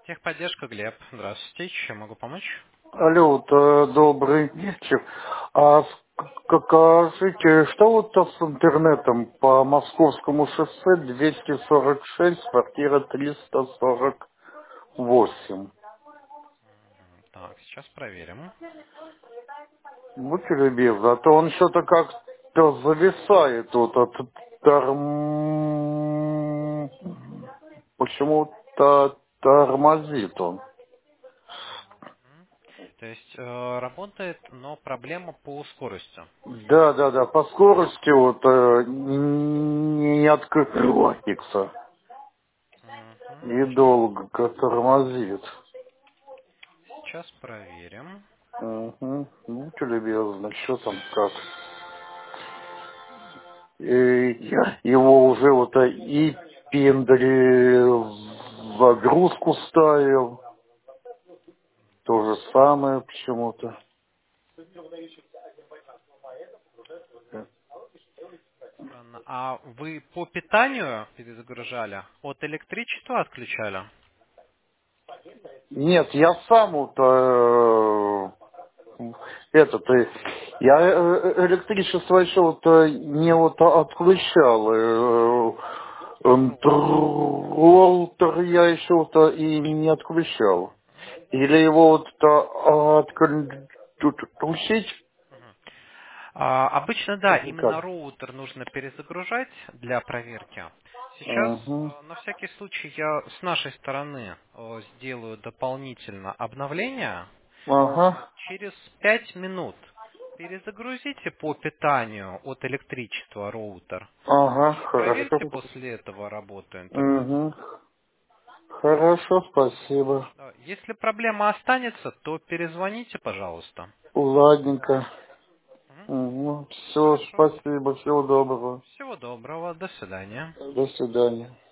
Техподдержка, Глеб. Здравствуйте. Чем могу помочь? Алло, вот, добрый вечер. Скажите, что вот с интернетом по Московскому шоссе 246, квартира 348? Так, сейчас проверим. Будьте любезны, а то он что-то как-то зависает, вот, почему-то тормозит он. То есть работает, но проблема по скорости. Да, да, да, по скорости вот не открывается. Мгм. И долго тормозит. Сейчас проверим. Угу. Будьте любезны, что там как. И я его уже вот и пендри в загрузку ставил. То же самое почему-то. Странно. А вы по питанию перезагружали? От электричества отключали? Нет, я сам вот этот, я электричество еще вот не вот отключал. Роутер я еще вот и не отключал. Или его вот отключить? Обычно, да, Или как? именно роутер нужно перезагружать для проверки. Сейчас, Угу. на всякий случай, я с нашей стороны сделаю дополнительно обновление. Ага. Через 5 минут перезагрузите по питанию от электричества роутер Ага, и проверьте хорошо. после этого работу интернета. Угу. Хорошо, спасибо. Да, если проблема останется, то перезвоните, пожалуйста. Ладненько. Мгм. Угу. Все, Хорошо. спасибо, всего доброго. Всего доброго. До свидания. До свидания.